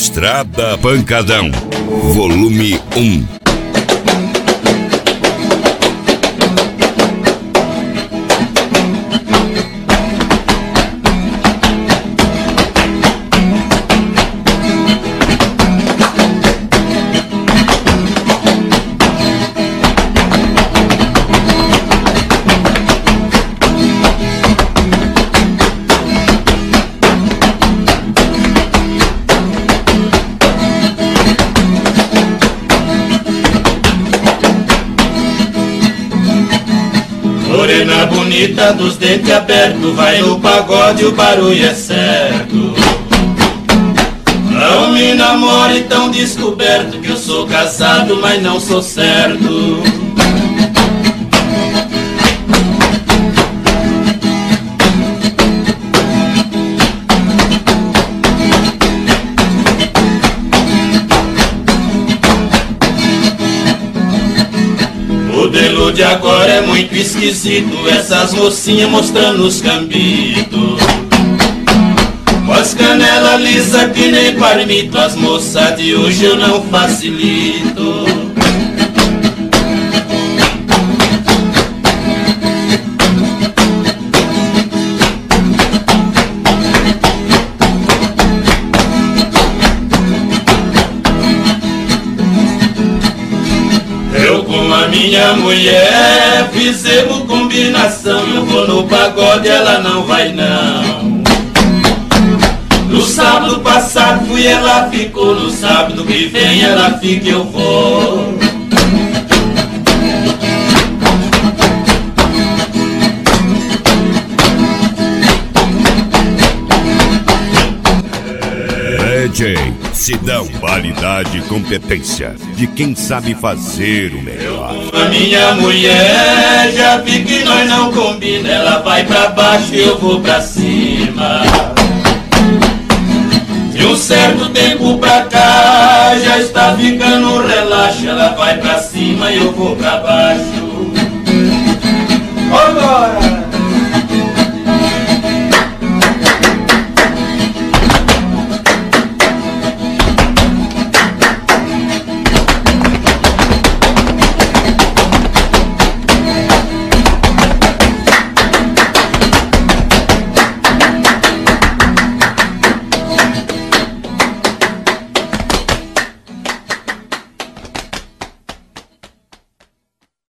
Estrada Pancadão, volume 1. Morena bonita dos dentes abertos, vai no pagode, o barulho é certo. Não me namore tão descoberto, que eu sou casado, mas não sou certo. O modelo de agora é muito esquisito, essas mocinhas mostrando os cambitos. Com as canelas lisa que nem parmito, as moças de hoje eu não facilito. Eu com a minha mulher fizemos combinação, eu vou no pagode, ela não vai não. No sábado passado fui, ela ficou, no sábado que vem ela fica, eu vou. DJ Sidão, qualidade e competência de quem sabe fazer o melhor. Eu com a minha mulher já vi que nós não combina, ela vai pra baixo e eu vou pra cima. De um certo tempo pra cá já está ficando relaxo, ela vai pra cima e eu vou pra baixo. Agora!